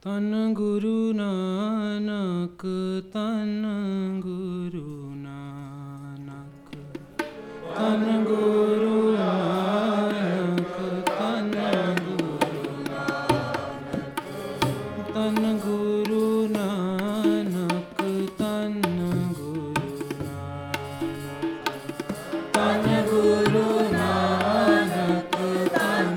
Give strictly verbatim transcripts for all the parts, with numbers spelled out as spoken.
ਧੰਨ ਗੁਰੂ ਨਾਨਕ, ਧੰਨ ਗੁਰੂ ਨਾਨਕ, ਧੰਨ ਗੁਰੂ ਨਾਨਕ, ਧੰਨ ਗੁਰੂ ਨਾਨਕ, ਧੰਨ ਗੁਰੂ ਨਾਨਕ, ਧੰਨ ਗੁਰੂ ਨਾਨਕ, ਧੰਨ ਗੁਰੂ ਨਾਨਕ, ਧੰਨ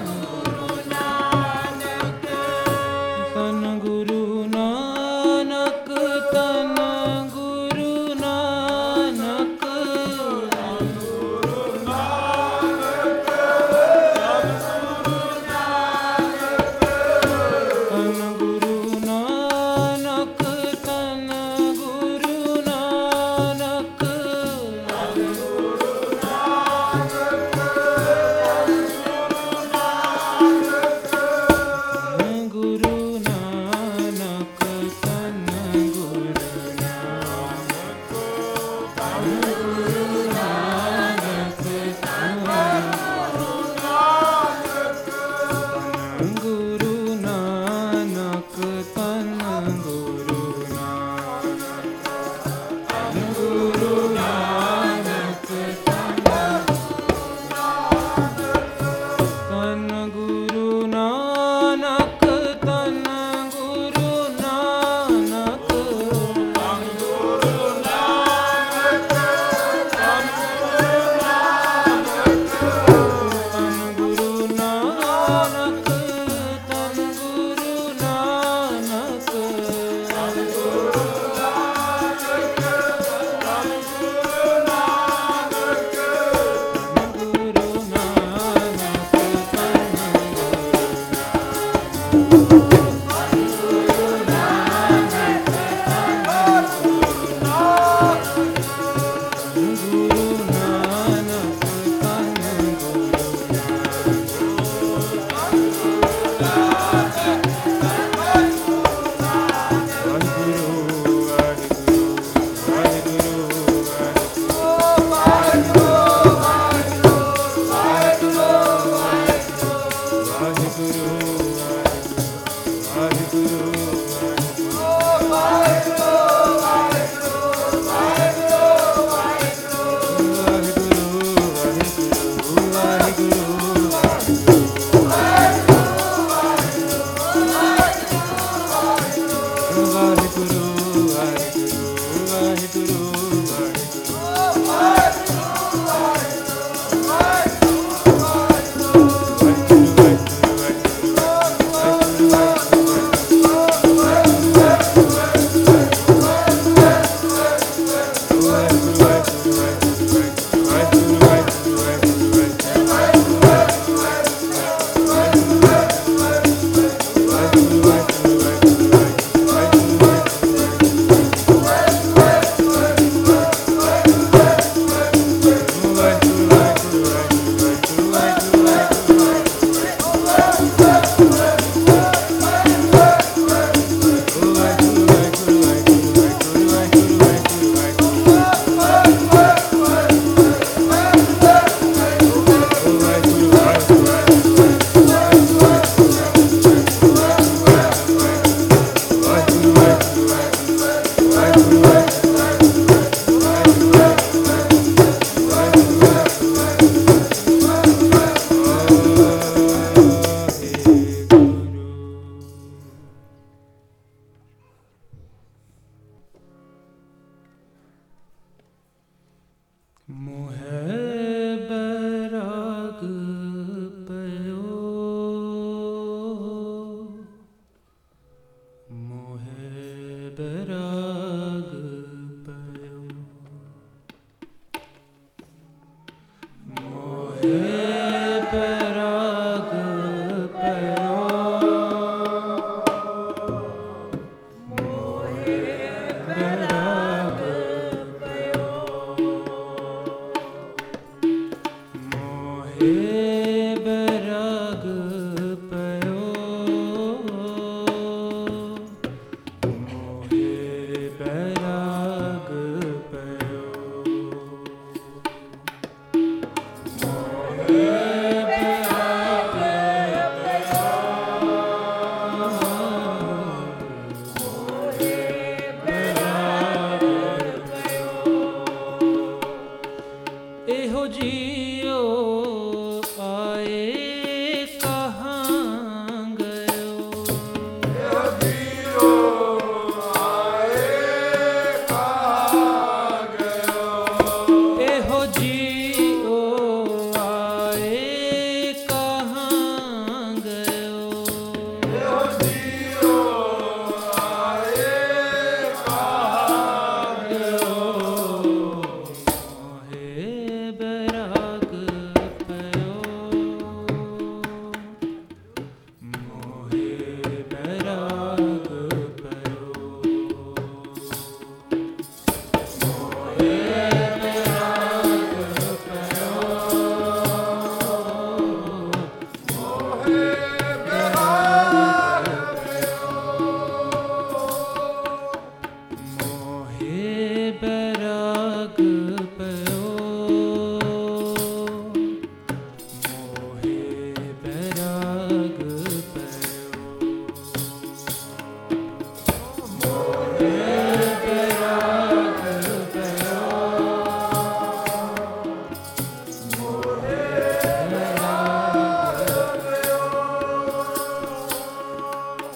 ਧੰਨ ਗੁਰੂ ਨਾਨਕ, ਧੰਨ ਗੁਰੂ ਨਾਨਕ, ਧੰਨ ਗੁਰੂ ਨਾਨਕ, ਧੰਨ ਗੁਰੂ ਨਾਨਕ, ਧੰਨ ਗੁਰੂ ਨਾਨਕ, ਗੁਰੂ ਨਾਨਕ, ਧੰਨ ਗੁਰੂ ਨਾਨਕ, ਧੰਨ ਗੁਰੂ ਨਾਨਕ, ਧੰਨ ਗੁਰੂ ਨਾਨਕ, ਧੰਨ ਗੁਰੂ ਨਾਨਕ, ਧੰਨ ਗੁਰੂ ਨਾਨਕ, ਧੰਨ ਗੁਰੂ ਨਾਨਕ, ਧੰਨ ਗੁਰੂ ਨਾਨਕ, ਧੰਨ ਗੁਰੂ ਨਾਨਕ, ਧੰਨ ਗੁਰੂ ਨਾਨਕ, ਧੰਨ ਗੁਰੂ ਨਾਨਕ, ਧੰਨ ਗੁਰੂ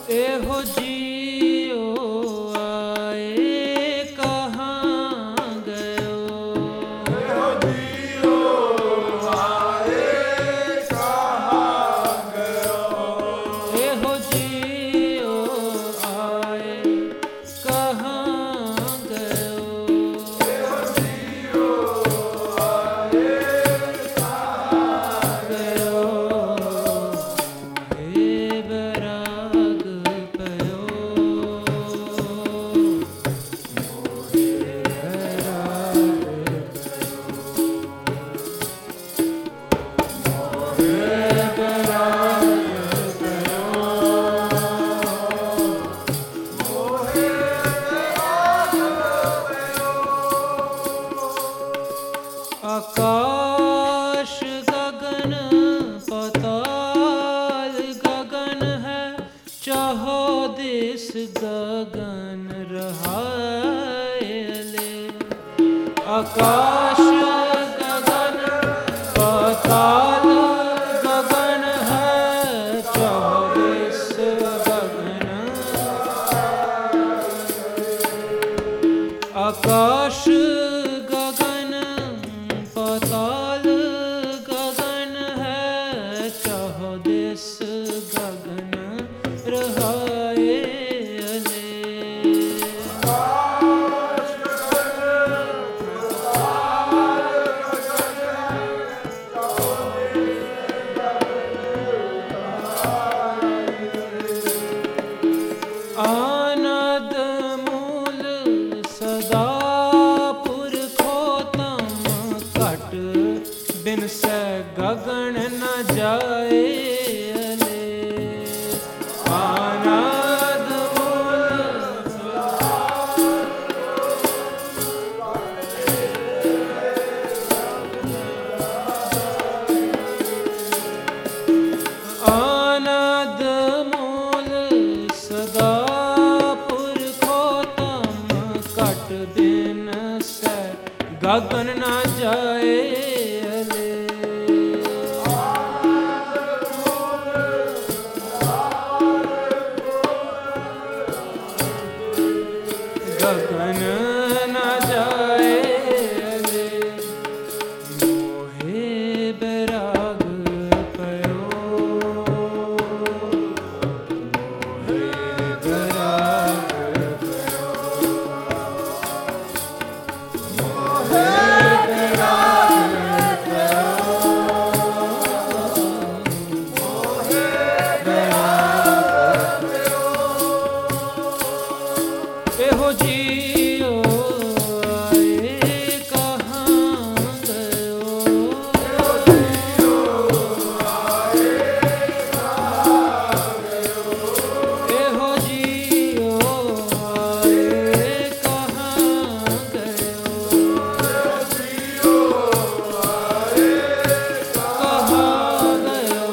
एहो जियो आए कहाँ गयो, एहो जियो आए कहाँ गयो, एहो जियो आए कहाँ गयो, एहो जियो आए कहाँ गयो हे बराग पयो, आकाश गगन पताल गगन है, चाहो दिस गगन रहायले। आकाश गगन पताल गगन है, चाहो दिस गगन, आकाश गगन पताल गगन है, चाहो दिस गगन रहाए अले। आनद मूल सदा पुरखोत्तम, कट बिन से गगन न जाए अले। आनद मूल आनद मूल सदा पुरखोत्तम, कट बिन से गगन न जाए अले। गगन न जाए अले, मोहे बैराग पयो, मोहे बैराग पयो, मोहे बैराग पयो, मोहे बैराग पयो। एहो जियो आए कहाँ गयो, एहो जियो आए कहाँ गयो, एहो जियो आए कहाँ गयो, एहो जियो आए कहाँ गयो,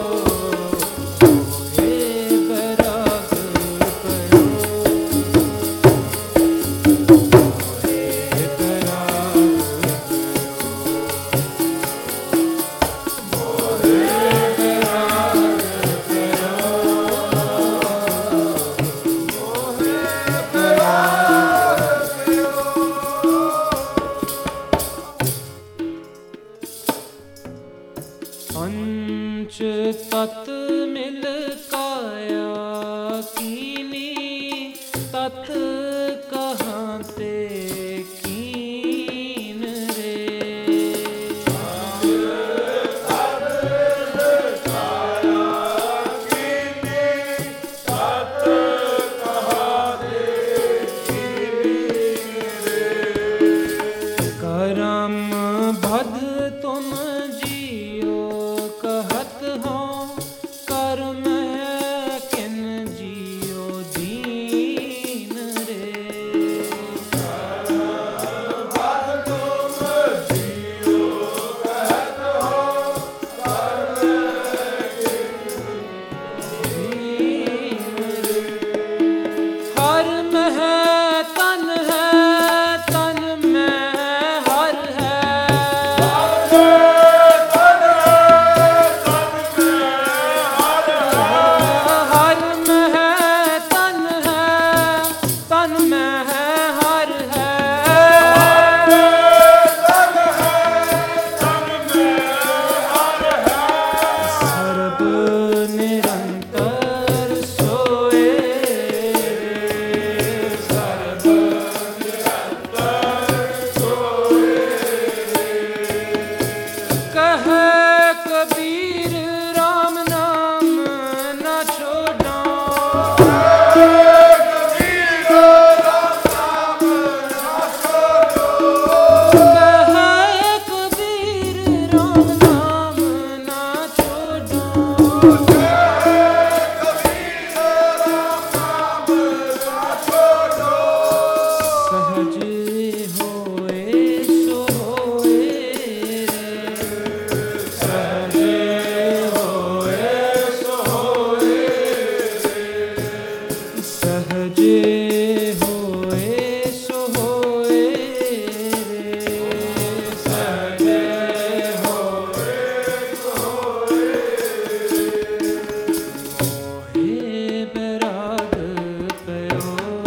मोहे बैराग पयो, मोहे बैराग पंच तत मिल काया कीनी, तत कहाँ ते कीन रे। करम भद तुम जियो कहत हो, कर्म है किन जियो दीन रे। ਜੇ ਹੋਏ ਸੋ ਹੋਏ ਰੇ, ਸਜੇ ਹੋਏ ਸੋ ਹੋਏ, ਮੋਹੇ ਬੈਰਾਗ ਪਇਓ,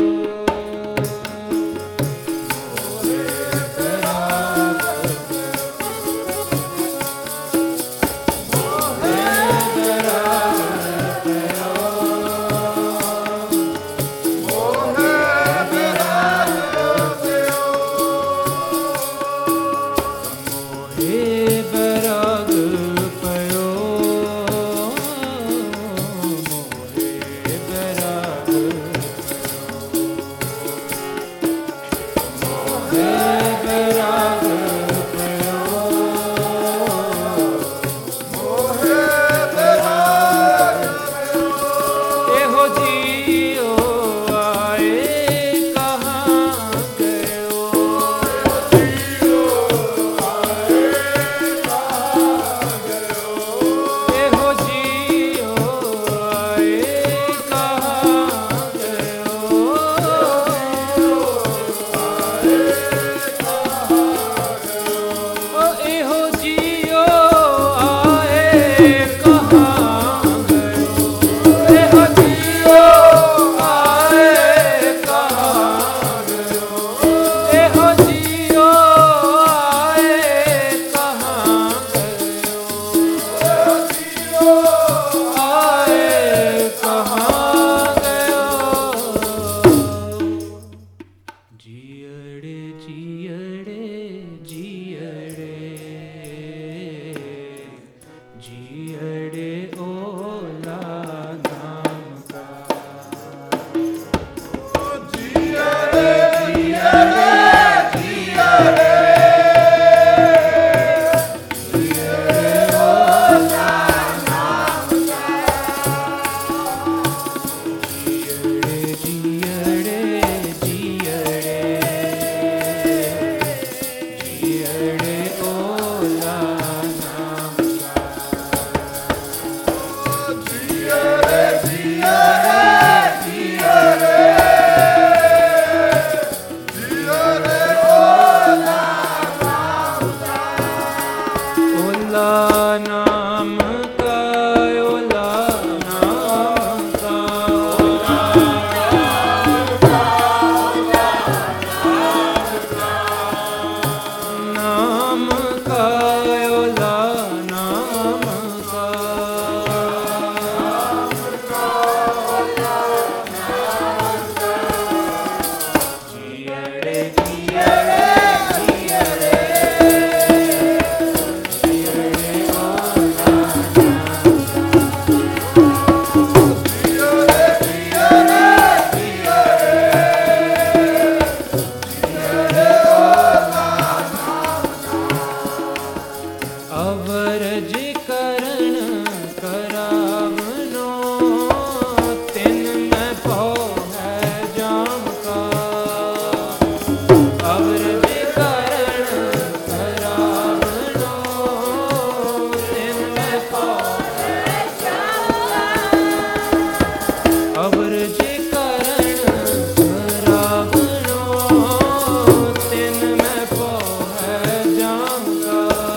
ਮੋਹੇ ਬੈਰਾਗ ਪਇਓ, ਮੋਹੇ ਬੈਰਾਗ ਮੋਹੇ ਬੈਰਾਗ ਪਇਓ, ਇਹੋ ਜੀਓ ਆਏ ਕਹਾਂ ਗਇਓ, ਇਹੋ ਜੀਓ ਆਏ ਕਹਾਂ ਗਇਓ, ਓ ਇਹੋ ਜੀਓ ਆਏ ਕਹਾਂ ਗਇਓ, ਇਹੋ ਜੀਓ ਆਏ ਕਹਾਂ ਗਇਓ, ਇਹੋ ਜੀਓ ਆਏ ਕਹਾਂ ਗਇਓ, ਆਏ ਕਹਾਂ ਗਇਓ। ਜੀਅੜੇ ਜੀਅੜੇ ਜੀਅੜੇ ਜੀਅੜੇ ਓਲਾ ਨਾਮ ਕਾ, ਜੀਅੜੇ ਜੀਅੜੇ ਜੀਅੜੇ ਜੀਅੜੇ ਓਲਾ ਨਾਮ ਕਾ, ਓਲਾ ਨਾਮ ਕਾ, ਓਲਾ ਨਾਮ ਕਾ, ਨਾਮ ਕਾ, ਓਲਾ ਨਾਮ ਕਾ, ਜੀਅੜੇ ਜੀਅੜੇ ਜੀਅੜੇ ਜੀਅੜੇ ਓਲਾ ਅਵਰਜ ਕਰਨ ਕਰਾਵਨੋ, ਤਿਨ ਮੈਂ ਪਉ ਹੈ ਜਾਮ ਕਾ, ਅਵਰਜ ਕਰਨ ਕਰਾਵਨੋ, ਤਿਨ ਮੈਂ ਪਉ ਹੈ ਜਾਮ ਕਾ, ਅਵਰਜ ਕਰਨ ਕਰਾਵਨੋ, ਤਿਨ ਮੈਂ ਪਉ ਹੈ ਜਾਮ ਕਾ,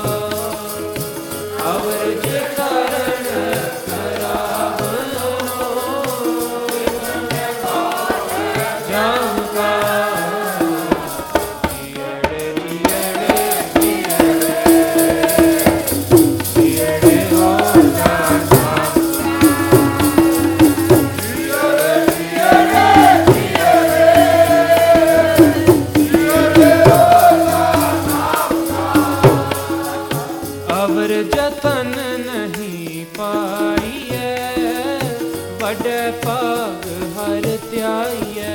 ਅਵਰਜ ਕਰਨ ਕਰਾਵਨੋ, ਤਿਨ ਮੈਂ ਪਉ ਹੈ ਜਾਮ ਕਾ, ਜੀਅੜੇ ਜੀਅੜੇ ਜੀਅੜੇ ਜੀਅੜੇ ਓਲਾ ਨਾਮ ਅਵਰ ਜਤਨ ਨਹੀਂ ਪਾਈਐ, ਵੱਡੇ ਭਾਗ ਹਰ ਧਿਆਈਐ,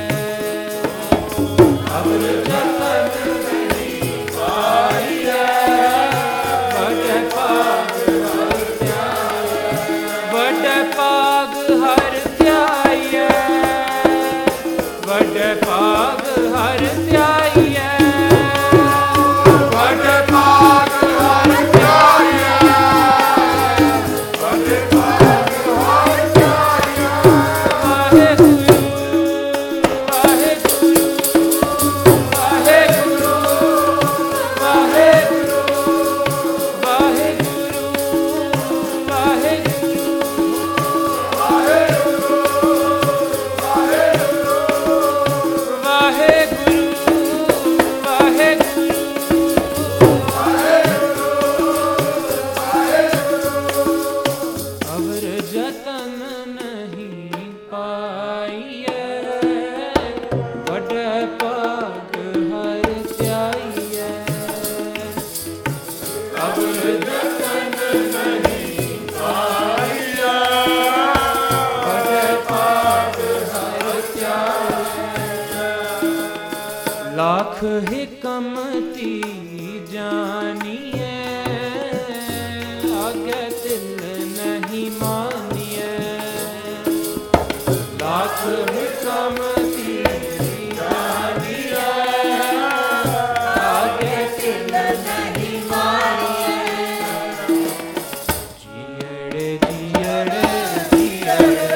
ਅਵਰ ਜਤਨ ਨਹੀਂ ਪਾਈਐ, ਵੱਡੇ ਭਾਗ ਹਰ ਧਿਆਈਐ, ਵੱਡੇ ਭਾਗ ਹਰ ਧਿਆਈਐ, ਵੱਡੇ ਭਾਗ ਹਰ ਧਿਆਈਐ, ਵੱਡੇ ਭਾਗ ਹਰ ਧਿਆਈਐ, ਵੱਡੇ ਭਾਗ ਹਰ ਧਿਆਈਐ, ਵਾਹਿਗੁਰੂ लाख हिकमती जानिए, आगे तिल नहीं मानिए। लाख हिकमती जानिए, आगे तिल नहीं मानिए। जियड़े जियड़े जियड़े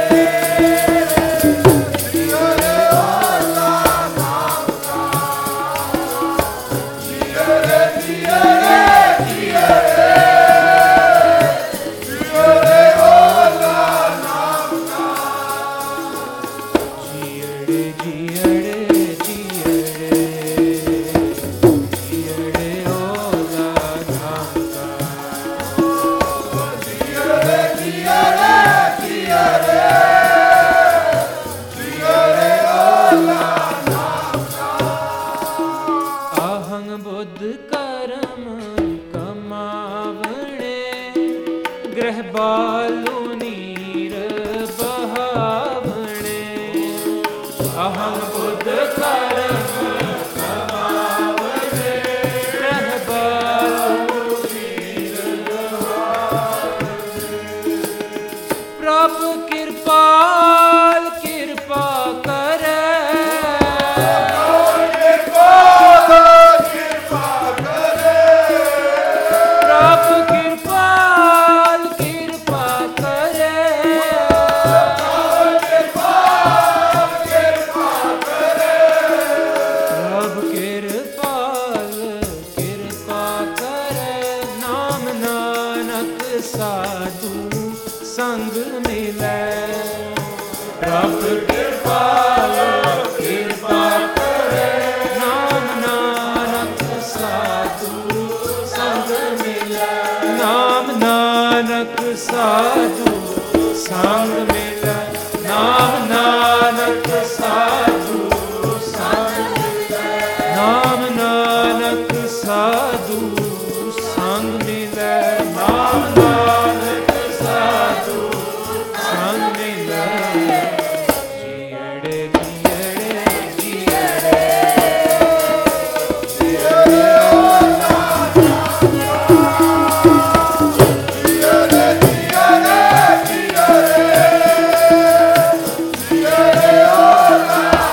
ग्रह बालू नीर बहावणे। अहम बुद्ध कर्म कमावणे, ग्रह बालू नीर बहावणे। प्रभु कृपाल कृपा करे, साधु संग मिले। प्रभु कृपाल कृपा करे, नाम नानक साधु संग मिले। नाम नानक साधु संग मिले। नाम नानक साधु संग मिले। नाम नानक साधु संग मिले। नाम नानक साधु संग मिले। जियड़े जियड़े जियड़े जियड़े ओ नाना, जियड़े जियड़े जियड़े जियड़े ओ नाना।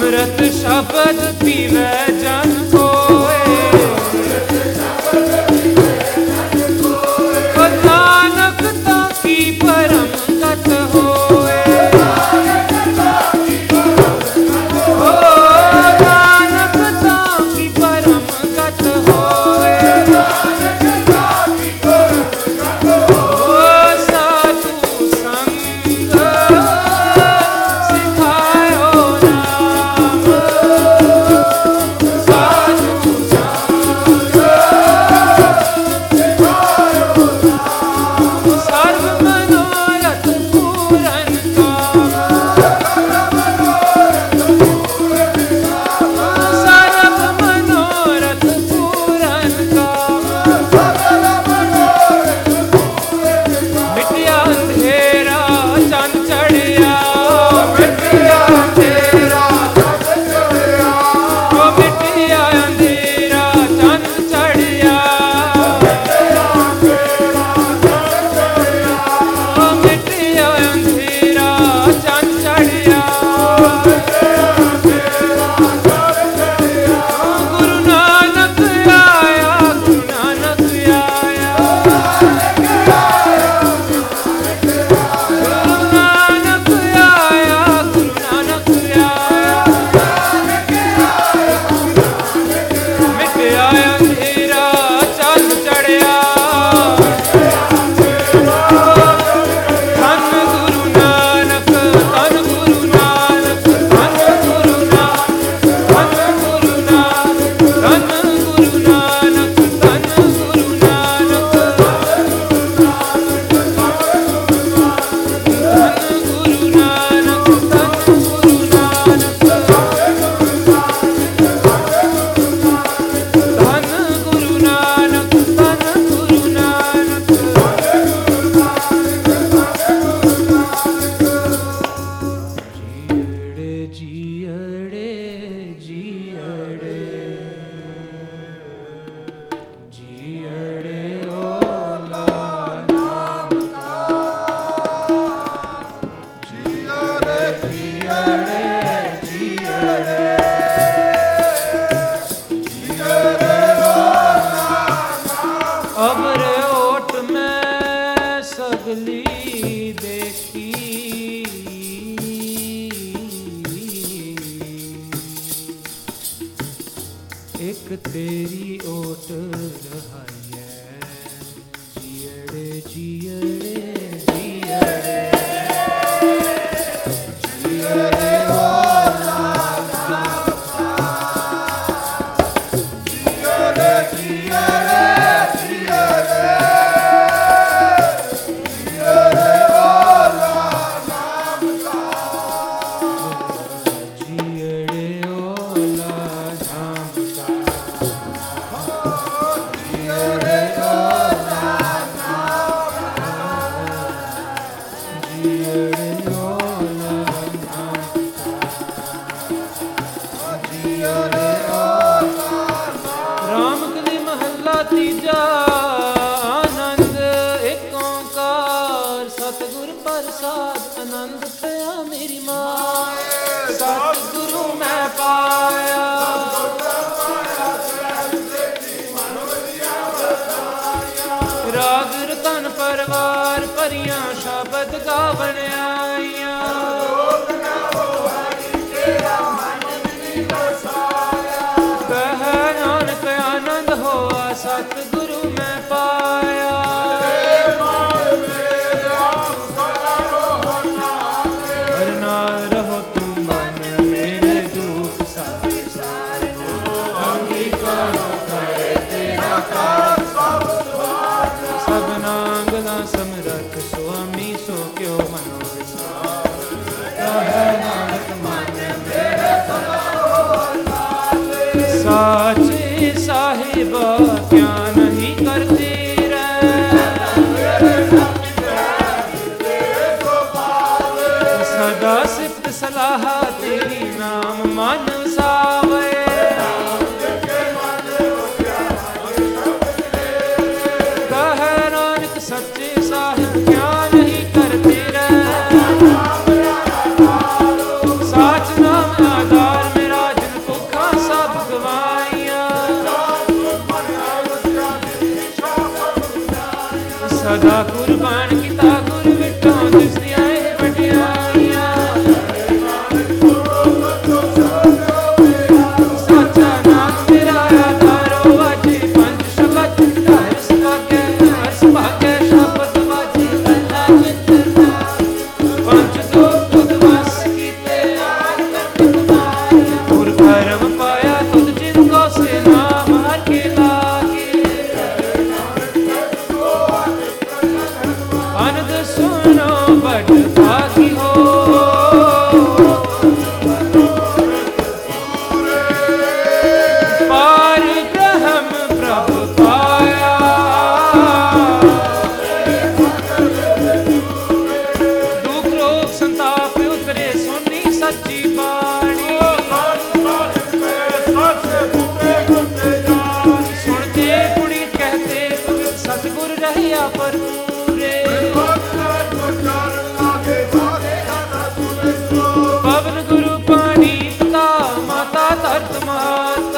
ਅੰਮ੍ਰਿਤ ਸ਼ਬਦ ਪੀਵੇ ਜਨ ਕੋਏ, ਨਾਨਕ ਤਾਂ ਕੀ ਪਰਮ ਗਤ ਹੋਏ, ਓ ਨਾਨਕ ਤਾਂ ਕੀ ਪਰਮ ਗਤ ਹੋਏ, ਓ ਸਾਧੂ ਸੰਗ ਸਿਖਾਇਓ ਨਾਮ, ਸਾਧੂ ਸੰਗ ਸਿਖਾਇਓ ਨਾਮ, ਸਰਬ ਮਨੋਰਥ ਪੂਰਨ ਕਾਮ, ਸਰਬ ਮਨੋਰਥ ਪੂਰਨ ਕਾਮ, ਮਿਟਿਆ ਅੰਧੇਰਾ ਚੰਨ ਚੜਿਆ, ਮਿਟਿਆ ਅੰਧੇਰਾ ਚੰਨ ਚੜਿਆ, ਓ ਮਿਟਿਆ ਅੰਧੇਰਾ ਚੰਨ ਚੜਿਆ, ਓ ਮਿਟਿਆ ਅੰਧੇਰਾ ਚੰਨ ਚੜਿਆ, ਗੁਰੂ ਨਾਨਕ ਆਇਆ, ਗੁਰੂ ਨਾਨਕ ਆਇਆ, ਗੁਰੂ ਨਾਨਕ ਆਇਆ, ਗੁਰੂ ਨਾਨਕ ਆਇਆ, ਮਿਟਿਆ ਅੰਧੇਰਾ ਚੰਨ ਚੜਿਆ, ਧੰਨ ਗੁਰੂ ਨਾਨਕ, ਧੰਨ ਗੁਰੂ ਨਾਨਕ, ਧੰਨ ਗੁਰੂ ਨਾਨਕ, ਧੰਨ ਗੁਰੂ ਨਾਨਕ, ਧੰਨ ਗੁਰੂ ਨਾਨਕ, ਧੰਨ ਗੁਰੂ ਨਾਨਕ, ਧੰਨ ਗੁਰੂ ਨਾਨਕ, ਧੰਨ ਗੁਰੂ ਨਾਨਕ, ਧੰਨ ਗੁਰੂ ਨਾਨਕ, ਧੰਨ ਗੁਰੂ ਨਾਨਕ, ਜੀੜੇ ਜੀੜੇ ਜੀੜੇ ਜੀੜੇ ਓਲਾ ਨਾਮ ਜੀੜੇ ਜੀੜੇ ਜੀੜੇ अबर ओट में सगली देखी, एक तेरी ओट रहाइए, जियड़े जियड़े जियड़े जियड़े ओला नाम, जियड़े जियड़े जियड़े ओला नाम जियड़े ओला जियड़े ओला जियड़े ओला। राम कली महला तीजा, आनंद एक ओंकार, सतगुर प्रसाद आनंद पया मेरी माँ, सतगुरु मैं पाया, राग रतन परवार परियां शबद गावन आईयां, कह नानक आनंद होआ सतगुरु मैं पाया, हरना रहो तुम मन मेरे दुख सारे सारे, अंगीकारो करे तेरा कार सब द्वार, सबनांगना समरथ स्वामी सो क्यों मनो विसार, कहे नानक मन मेरे साचे साहिबा क्या नहीं करते सदा सिफ्त सलाह तेरी नाम मन सावे, कह नानक सच्चे साहिब क्या नहीं करते रे, साच नाम आधार में ਸਦਾ ਕੁਰਬਾਨ ਕੀਤਾ ਗੁਰ ਵਿਟੋਂ ਦਿਸਦੀਆਂ ਇਹ ਵਡਿਆਈਆਂ। ਸਾਚਾ ਨਾਮ ਤੇਰਾ ਆਧਾਰੋ ਵਾਜੇ ਪੰਜ ਸ਼ਬਦ ਹਰ ਸੁਭਾਗੈ ਹਰ ਸੁਭਾਗੈ ਸ਼ਬਦ ਵਾਜੇ ਪਹਿਲਾ ਚਿੰਤਨਾ ਪੰਜ ਦੋਖ ਤੁਧ ਵਸ ਕੀਤੇ ਗੁਰ ਕਰਮ ਪਾਇਆ ਤੁਧ ਜਿਨ ਕੋ ਸੇ ਨਾਮ ਹਰ ਕੇ ਲਾਗੇ। ਅਨੰਦ ਸੁਨੋ ਬੜ ਭਾਗੀ ਹੋ ਪਾਰ ਬ੍ਰਹਮ ਪ੍ਰਭ ਪਾਇਆ। ਦੁਖ ਰੋਗ ਸੰਤਾਪ ਉਤਰੇ ਸੁਣੀ ਸੱਚੀ ਬਾਣੀ। ਸੁਣਤੇ ਕੁੜੀ ਕਹਤੇ ਪਵਿੱਤ ਸਤਿਗੁਰ ਰਹਿਆ ਭਰਪੂਰੇ। ਪਵਨ ਗੁਰੂ ਪਾਣੀ ਪਿਤਾ ਮਾਤਾ ਧਰਤ ਮਾਤ।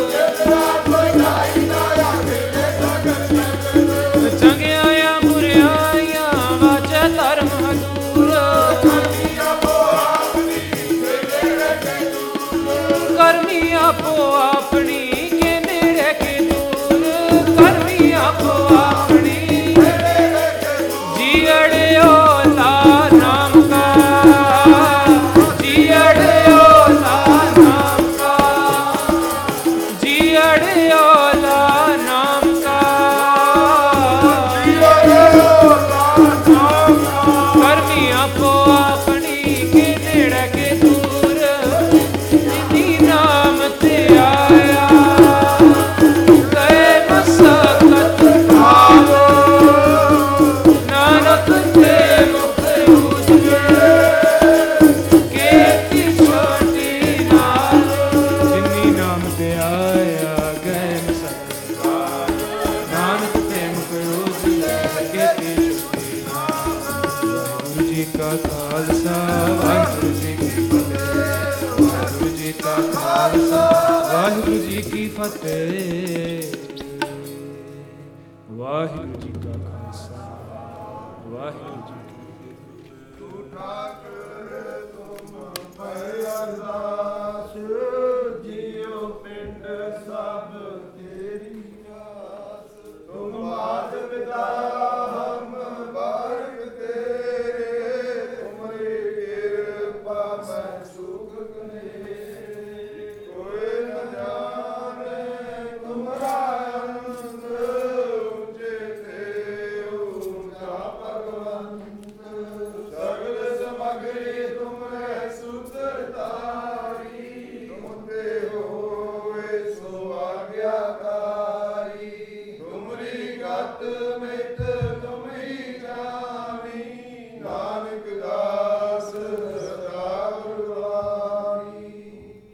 ਚੰਗਿਆਈਆਂ ਬੁਰਿਆਈਆਂ ਵਾਜੈ ਧਰਮ ਹਦੂਰ। ਕਰਮੀ ਆਪੋ ਆਪਣੀ ਕੇ ਨੇੜੇ ਕੇ ਦੂਰ। ਕਰਮੀ ਆਪੋ ਆਪਣੀ ਜੀ ਅੜਿਓ ਲਾ ਨਾਮ ਕਾ। ਜੀ ਅੜਿਓ ਲਾ ਨਾਮ ਕਾ। ਜੀ ਅੜਿਓ ਲਾ ਨਾਮ ਕਾ। ਕਰਮੀ ਆਪੋ ਆਪਣੀ ਕੇ ਨੇੜੇ ਕੇ ਦੂਰ। ਜਿਨੀ ਨਾਮ ਤੇ ਆਇਆ ਗਏ ਮਸਕਤ ਭਾਵੋ। ਨਾਨਕ ਤੇ ਮੁਖ ਉਜਗੇ ਕੀਤੀ ਛੋਟੀ ਨਾਲ। ਜਿਨੀ ਨਾਮ ਤੇ ਆਇਆ ਗਏ ਮਸਕਤ ਭਾਵੋ। ਨਾਨਕ ਤੇ ਮੁਖ ਉਜਗੇ ਕੀਤੀ ਛੋਟੀ ਨਾਲ। ਵਾਹਿਗੁਰੂ ਜੀ ਕਾ ਖਾਲਸਾ ਵਾਹਿਗੁਰੂ ਜੀ ਕੀ ਫਤਿਹ। ਵਾਹਿਗੁਰੂ ਜੀ ਕਾ ਖਾਲਸਾ ਵਾਹਿਗੁਰੂ ਜੀ ਕੀ ਫਤਿਹ। ਵਾਹਿਗੁਰੂ ਜੀ ਕਾ ਖਾਲਸਾ ਵਾਹਿਗੁਰੂ ਜੀ ਕੀ ਫਤਿਹ। ठाकुर तुम पे अरदास